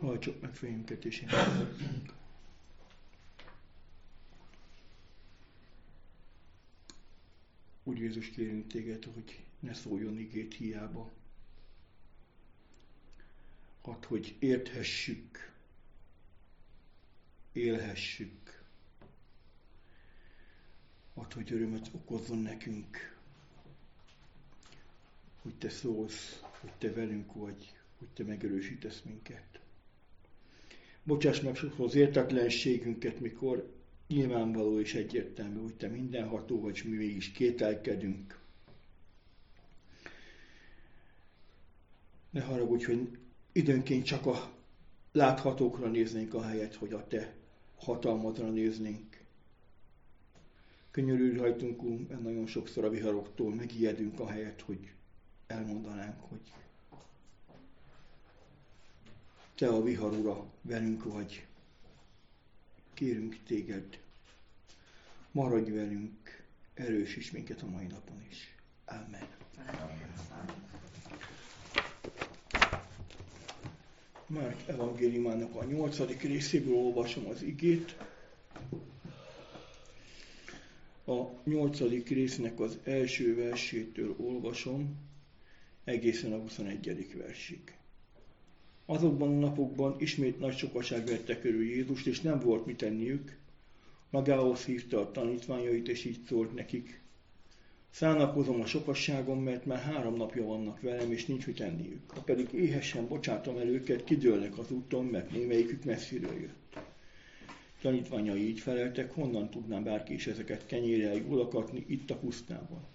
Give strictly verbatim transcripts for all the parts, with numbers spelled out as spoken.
Hajtsuk meg fejünket és imádkozzunk. Úr Jézus, kérünk téged, hogy ne szóljon igét hiába. Hadd, hogy érthessük, élhessük. Hadd, hogy örömet okozzon nekünk, hogy te szólsz, hogy te velünk vagy, hogy te megerősítesz minket. Bocsáss meg sokszor az értetlenségünket, mikor nyilvánvaló és egyértelmű, hogy te mindenható vagy, és mi mégis kételkedünk. Ne haragudj, hogy időnként csak a láthatókra néznénk ahelyett, hogy a te hatalmadra néznénk. Könyörülj rajtunk, mert nagyon sokszor a viharoktól megijedünk ahelyett, hogy elmondanánk, hogy te a vihar ura, velünk vagy. Kérünk téged, maradj velünk, erősíts minket a mai napon is. Amen. Márk evangéliumának a nyolcadik részéből olvasom az igét. A nyolcadik résznek az első versétől olvasom, egészen a huszonegyedik versig. Azokban a napokban ismét nagy sokaság vette körül Jézust, és nem volt mit tenniük. Magához hívta a tanítványait, és így szólt nekik: Szánakozom a sokasságon, mert már három napja vannak velem, és nincs mit enniük. Ha pedig éhesen bocsátom el őket, kidőlnek az úton, mert némelyikük messziről jött. Tanítványai így feleltek: honnan tudná bárki is ezeket kenyérrel jól akatni itt a pusztában?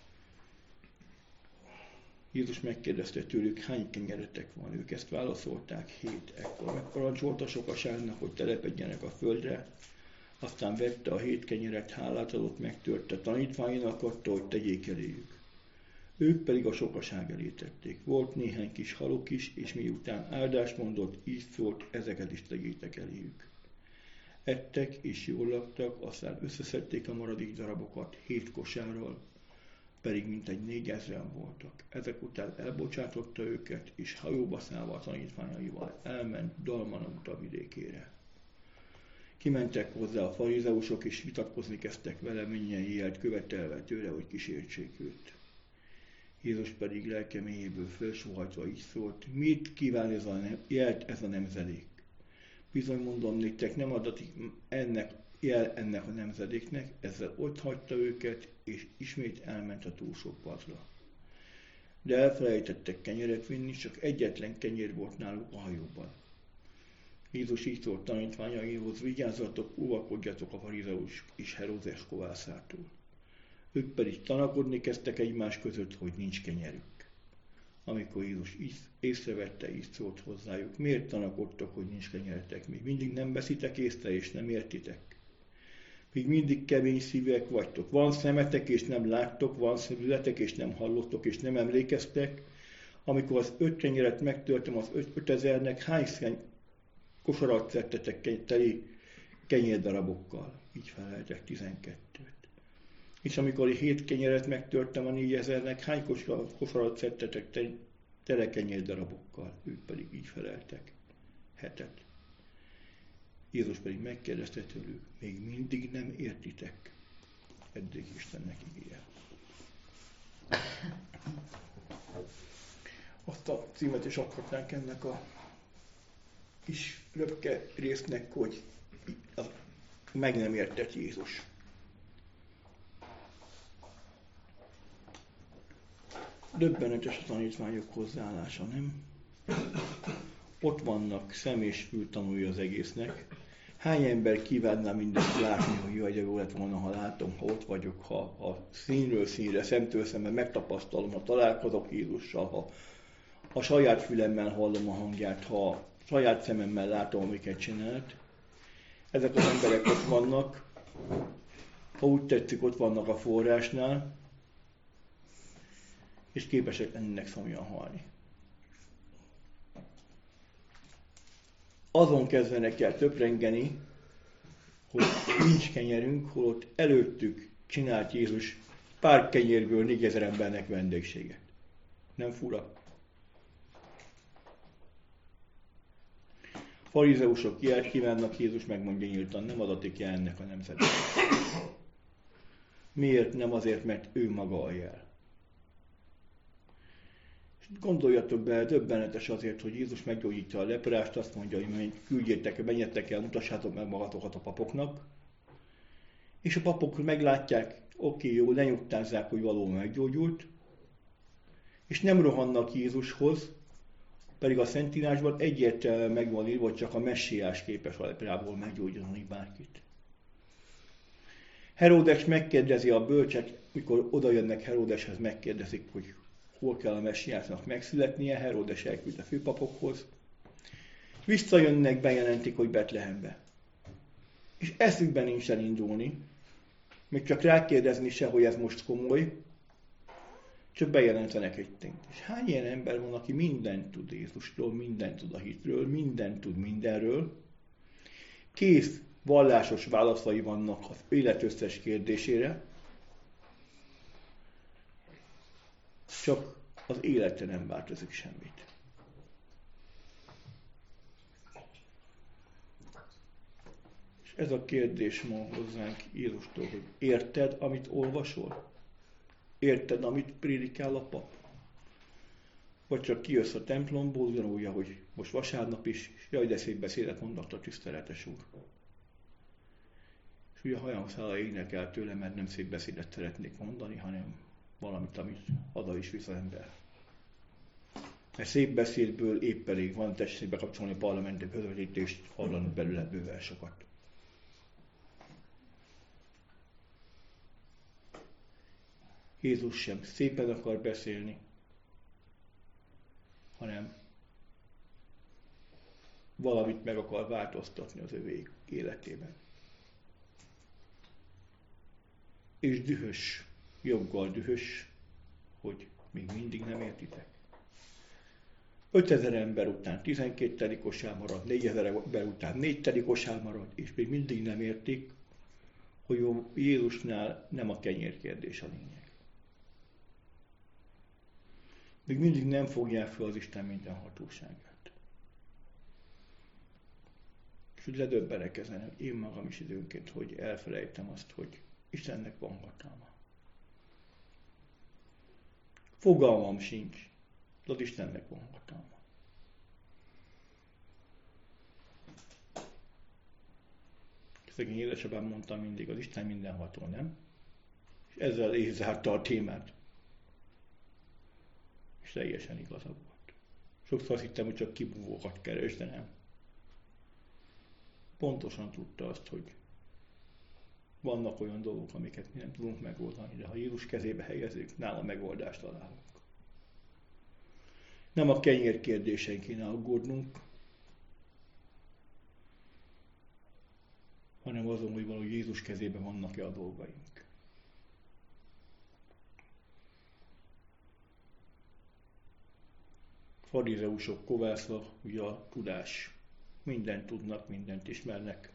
Jézus megkérdezte tőlük, hány kenyeretek van, ők ezt válaszolták, hét. Ekkor megparancsolta sokaságnak, hogy telepedjenek a földre, aztán vette a hét kenyeret, hálát adott, megtörte, tanítványainak adta, hogy tegyék eléjük. Ők pedig a sokaság elé tették. Volt néhány kis haluk is, és miután áldást mondott, így szólt, ezeket is tegyétek eléjük. Ettek és jól laktak, aztán összeszedték a maradék darabokat hét kosárral, pedig mintegy négyezren voltak. Ezek után elbocsátotta őket, és hajóba szállva a tanítványaival elment Dalmanúta vidékére. Kimentek hozzá a farizeusok, és vitatkozni kezdtek vele, mennyien élt követelve tőle, hogy kísértsék őt. Jézus pedig lelke mélyéből felsóhajtva így szólt: mit kíván ez a nem, jelt ez a nemzedék? Bizony mondom néktek, nem adatik ennek jel ennek a nemzedéknek, ezzel ott hagyta őket, és ismét elment a túlsó partra. De elfelejtettek kenyeret vinni, csak egyetlen kenyér volt náluk a hajóban. Jézus így szólt tanítványaihoz: vigyázzatok, óvakodjatok a farizeus és Heródes kovászától. Ők pedig tanakodni kezdtek egymás között, hogy nincs kenyerük. Amikor Jézus észrevette, így szólt hozzájuk: miért tanakodtok, hogy nincs kenyeretek? Még mindig nem veszitek észre, és nem értitek? Még mindig kemény szívűek vagytok. Van szemetek, és nem láttok, van szemületek, és nem hallottok, és nem emlékeztek. Amikor az öt kenyeret megtörtem az ötezernek, hány kosarat szedtetek teli kenyérdarabokkal? Így feleltek, tizenkettőt. És amikor hét kenyeret megtörtem a négyezernek, hány kosarat szedtetek tele kenyérdarabokkal? Ők pedig így feleltek, hetet. Jézus pedig megkérdezte tőlük: még mindig nem értitek? Eddig Istennek ígéje. Azt a címet is adhatnánk ennek a kis röpke résznek, hogy meg nem értett Jézus. Döbbenetes a tanítványok hozzáállása, nem? Ott vannak szem és fül tanulja az egésznek. Hány ember kívánná mindezt látni, hogy jaj, de jó lett volna, ha látom, ha ott vagyok, ha a színről színre, szemtől szemben megtapasztalom, ha találkozok Jézussal, ha a saját fülemmel hallom a hangját, ha a saját szememmel látom, amiket csinált. Ezek az emberek ott vannak, ha úgy tetszik, ott vannak a forrásnál, és képesek ennek szomjan halni. Azon kezdenek el töprengeni, hogy nincs kenyerünk, holott előttük csinált Jézus pár kenyérből négyezer embernek vendégséget. Nem fura? Farizeusok ilyet kívánnak, Jézus megmondja nyíltan, nem adatik jel ennek a nemzetnek. Miért? Nem azért, mert ő maga a jel. Gondoljatok bele, döbbenetes azért, hogy Jézus meggyógyítja a leprást, azt mondja, hogy küldjétek, menjetek el, mutassátok meg magatokat a papoknak. És a papok meglátják, oké, jó, lenyugtázzák, hogy valóban meggyógyult, és nem rohannak Jézushoz, pedig a Szentírásban egyértelműen meg van írva, hogy csak a messiás képes a leprából meggyógyítani bárkit. Heródes megkérdezi a bölcsek, mikor oda jönnek Heródeshez, megkérdezik, hogy hol kell a messiásnak megszületnie, Heródes elküld a főpapokhoz. Visszajönnek, bejelentik, hogy Betlehembe. És eszükben nincs elindulni, még csak rákérdezni se, hogy ez most komoly, csak bejelentenek egy tényt. És hány ilyen ember van, aki mindent tud Jézusról, mindent tud a hitről, mindent tud mindenről, kész vallásos válaszai vannak az élet összes kérdésére, csak az élete nem változik semmit. És ez a kérdés ma hozzánk Jézustól, hogy érted, amit olvasol? Érted, amit prédikál a pap? Vagy csak kijössz a templomból, ugyanúgy, hogy most vasárnap is, és jaj, de szép beszédet mondott a tiszteletes úr. És ugye hajamszála égnek el tőle, mert nem szép beszédet szeretnék mondani, hanem valamit, amit oda is visz az ember. Mert szép beszédből épp elég van, tessék bekapcsolni a parlamenti közvetítést, hallani belőle bőven sokat. Jézus sem szépen akar beszélni, hanem valamit meg akar változtatni az övé életében. És dühös, joggal dühös, hogy még mindig nem értitek. ötezer ember után tizenkét teli kosár marad, négyezer ember után négy teli kosár marad, és még mindig nem értik, hogy Jézusnál nem a kenyér kérdés a lényeg. Még mindig nem fogják fel az Isten minden hatóságát. És úgy ledöbbenek ezen, hogy én magam is időnként, hogy elfelejtem azt, hogy Istennek van hatalma. Fogalmam sincs, de az Istennek van hatalma. Szegény édesapám mondta mindig, az Isten mindenható, nem? És ezzel is zárta a témát. És teljesen igaza volt. Sokszor azt hittem, hogy csak kibúvókat keres, de nem. Pontosan tudta azt, hogy vannak olyan dolgok, amiket mi nem tudunk megoldani, de ha Jézus kezébe helyezzük, nála megoldást találunk. Nem a kenyér kérdésen kéne aggódnunk, hanem azon, hogy valahogy Jézus kezében vannak-e a dolgaink. Farizeusok kovászva, ugye a tudás. Mindent tudnak, mindent ismernek.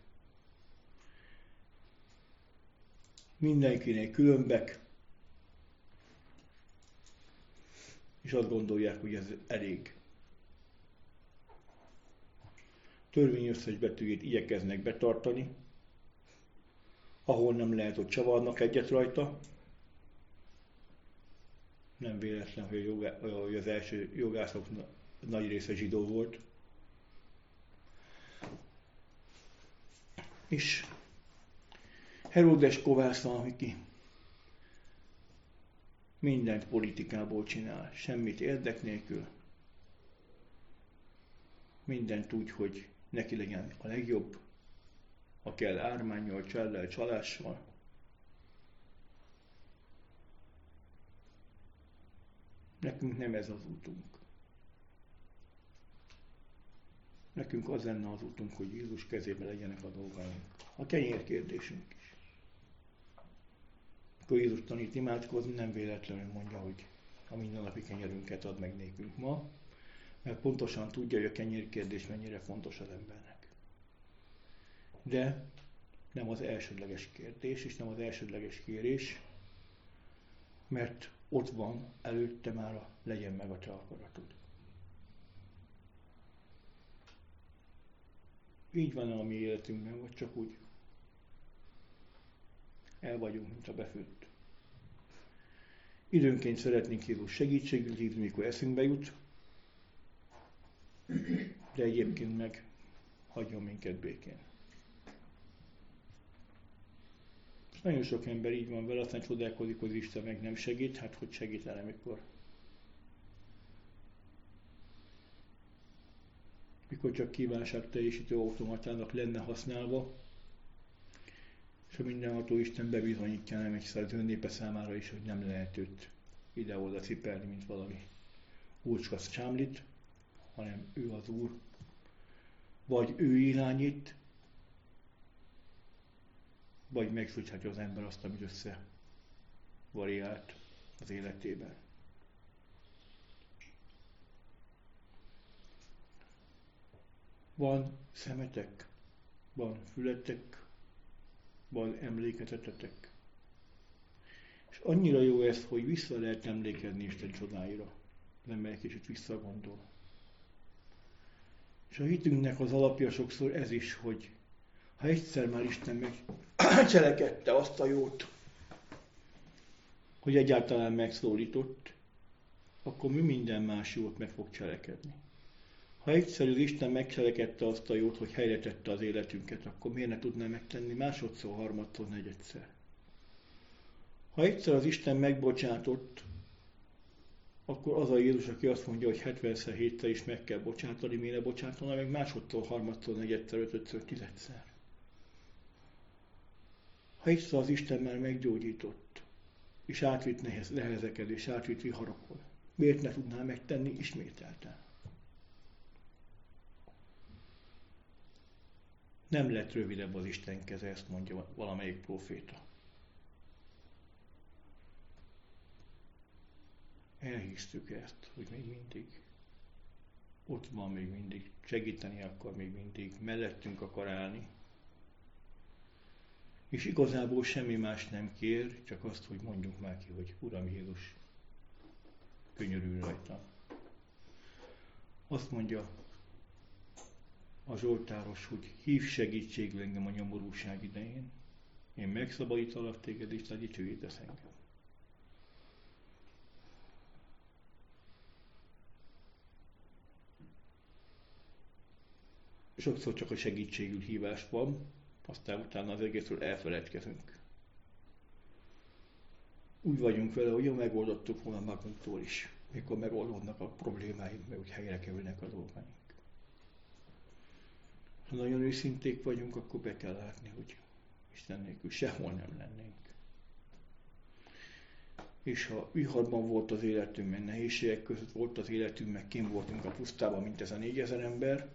Mindenkinek különbek, és azt gondolják, hogy ez elég. Törvény összes betűjét igyekeznek betartani, ahol nem lehet, hogy csavarnak egyet rajta. Nem véletlen, hogy, a jogá, hogy az első jogászok nagy része zsidó volt. És Heródes kovászal, aki mindent politikából csinál, semmit érdek nélkül. Mindent úgy, hogy neki legyen a legjobb, ha kell ármánnyal, csellel, csalással. Nekünk nem ez az útunk. Nekünk az lenne az útunk, hogy Jézus kezében legyenek a dolgaink. A kenyér kérdésünk is. Akkor Jézus tanít imádkozni, nem véletlenül mondja, hogy a mindennapi kenyerünket ad meg nékünk ma, mert pontosan tudja, hogy a kenyér kérdés mennyire fontos az embernek. De nem az elsődleges kérdés, és nem az elsődleges kérés, mert ott van előtte már a legyen meg a te akaratod. így van a mi életünkben, vagy csak úgy el vagyunk, mint a befőtt. Időnként szeretnénk Jézus segítségül hívni, mikor eszünkbe jut, de egyébként meg hagyjon minket békén. És nagyon sok ember így van vele, aztán csodálkozik, hogy Isten meg nem segít, hát hogy segítene, mikor mikor csak kívánságteljesítő automatának lenne használva, és a mindenható Isten bebizonyítja nem egyszer az önnépe számára is, hogy nem lehet őt ide-oda cipelni, mint valami úrcskasz csámlit, hanem ő az Úr, vagy ő irányít, vagy megfuthatja az ember azt, amit össze variált az életében. Van szemetek, van fületek, van emlékezetetek. És annyira jó ez, hogy vissza lehet emlékezni Isten csodáira. Az ember egy kicsit visszagondol. És a hitünknek az alapja sokszor ez is, hogy ha egyszer már Isten megcselekedte azt a jót, hogy egyáltalán megszólított, akkor mi minden más jót meg fog cselekedni. Ha egyszer az Isten megcselekedte azt a jót, hogy helyre tette az életünket, akkor miért ne tudná megtenni másodszor, harmadszor, negyedszer? Ha egyszer az Isten megbocsátott, akkor az a Jézus, aki azt mondja, hogy hetvenszer, hétszer is meg kell bocsátani, miért ne bocsátana meg másodszor, harmadszor, negyedszer, ötödször, tizedszer? Ha egyszer az Isten már meggyógyított, és átvitt nehez, nehezeket, és átvitt viharokon, miért ne tudná megtenni ismételten? Nem lett rövidebb az Isten keze, ezt mondja valamelyik próféta. Elhisztük ezt, hogy még mindig ott van, még mindig segíteni akar, még mindig mellettünk akar állni. És igazából semmi más nem kér, csak azt, hogy mondjuk már ki, hogy Uram Jézus, könyörülj rajtam. Azt mondja a Zsoltáros, hogy hív segítségül engem a nyomorúság idején. Én megszabadítalak téged, és te dicsőítesz engem. Sokszor csak a segítségül hívás van, aztán utána az egészről elfeledkezünk. Úgy vagyunk vele, hogy jó, megoldottuk volna magunktól is, mikor megoldódnak a problémáink, meg úgy helyre kerülnek a dolgaink. Ha nagyon őszinték vagyunk, akkor be kell látni, hogy Isten nélkül sehol nem lennénk. És ha viharban volt az életünk, meg nehézségek között volt az életünk, meg kint voltunk a pusztában, mint ez a négyezer ember,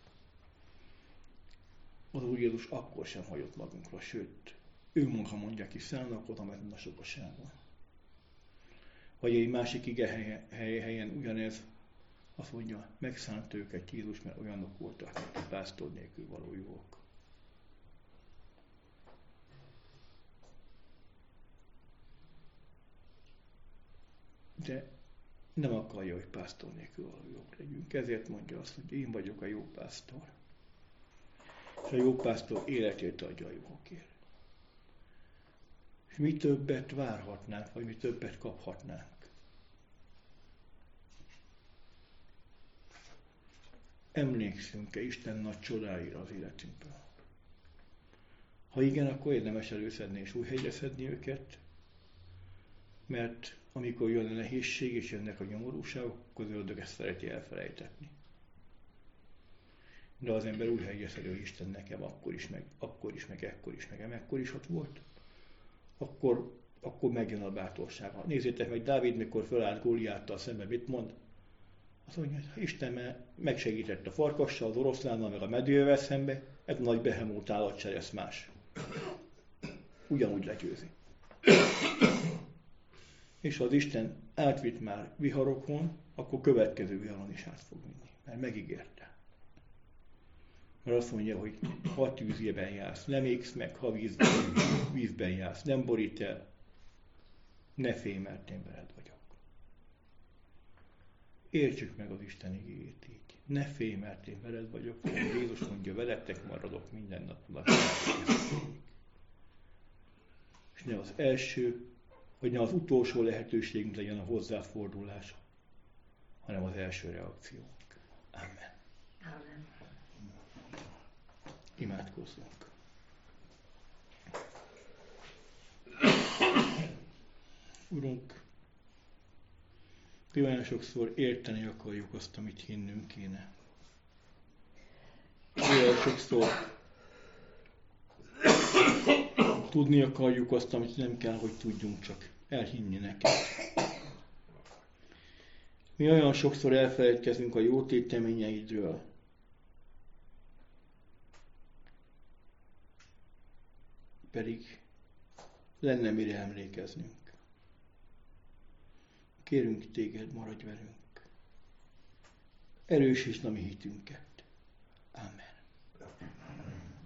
az Úr Jézus akkor sem hagyott magunkra, sőt, ő maga mondja ki, szállnak oda ezen a sokaságon. Vagy egy másik ige helyen, helyen ugyanez, azt mondja, megszánt őket Jézus, mert olyanok voltak, mint a pásztor nélkül való jók. De nem akarja, hogy pásztor nélkül való jók legyünk. Ezért mondja azt, hogy én vagyok a jó pásztor. És a jó pásztor életét adja a jókért. És mi többet várhatnánk, vagy mi többet kaphatnánk. Emlékszünk-e Isten nagy csodáira az életünkből? Ha igen, akkor érdemes előszedni és újhelyre szedni őket, mert amikor jön a nehézség és jönnek a nyomorúságok, akkor az ördög ezt szereti elfelejtetni. De az ember új helyre szedő, hogy Isten nekem akkor is, meg akkor is, meg ekkor is, meg emekkor is ott volt, akkor, akkor megjön a bátorsága. Nézzétek meg, Dávid, mikor fölállt Góliáttal szemben, mit mond? Azt mondja, hogy Isten megsegített a farkassal, az oroszlánnal, meg a medővel szembe, ez nagy behemót állatcseresz más. Ugyanúgy legyőzi. És ha az Isten átvitt már viharokon, akkor következő viharon is át fog vinni, mert megígérte. Mert azt mondja, hogy ha tűzében jársz, nem égsz meg, ha vízben, vízben jársz, nem borít el, ne félj, mert én veled vagyok. Értsük meg az Isten igéjét így. Ne félj, mert én veled vagyok. Jézus mondja, veletek maradok minden nap. És ne az első, vagy ne az utolsó lehetőségünk legyen a hozzáfordulás, hanem az első reakciónk. Amen. Amen. Imádkozzunk. Urunk, mi olyan sokszor érteni akarjuk azt, amit hinnünk kéne. Olyan sokszor tudni akarjuk azt, amit nem kell, hogy tudjunk, csak elhinni neked. Mi olyan sokszor elfelejtkezünk a jó téteményeidről. Pedig lenne mire emlékeznünk. Kérünk téged, maradj velünk. Erősítsd a mi hitünket.